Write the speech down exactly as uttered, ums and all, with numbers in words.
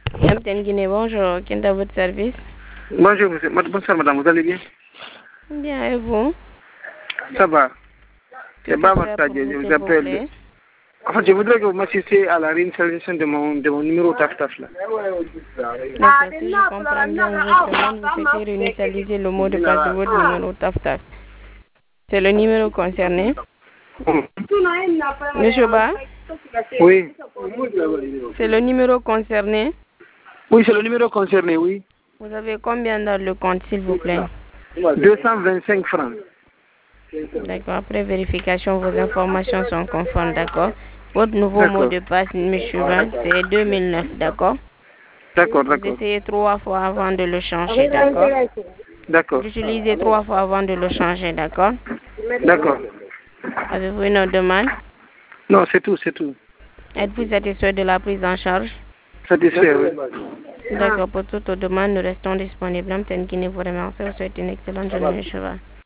Yamten Guinée, bonjour. Qui est à votre service? Bonjour, monsieur. Bonsoir, madame. Vous allez bien? Bien, et vous? Ça va. C'est Baba Sadio, je vous appelle. En fait, je voudrais que vous m'assistiez à la réinstallation de mon, de mon numéro TAF-TAF là. D'accord, si je comprends bien votre demande, vous souhaitez réinitialiser le mot de passe de votre numéro TAF-TAF. C'est le numéro concerné? Monsieur Ba? Oui. C'est le numéro concerné? Oui, c'est le numéro concerné, oui. Vous avez combien dans le compte, s'il vous plaît? deux cent vingt-cinq francs. D'accord, après vérification, vos informations sont conformes, d'accord? Votre nouveau mot de passe, monsieur Ba, c'est deux mille neuf, d'accord? D'accord, Vous d'accord. essayez trois fois avant de le changer, d'accord? D'accord. Vous utilisez trois fois avant de le changer, d'accord? D'accord. Avez-vous une autre demande? Non, c'est tout, c'est tout. Êtes-vous satisfait de la prise en charge? Satisfait, oui. D'accord, pour toute autre demande, nous restons disponibles. Mme Tenkine vous remercie. Vous souhaite une excellente journée, monsieur Ba.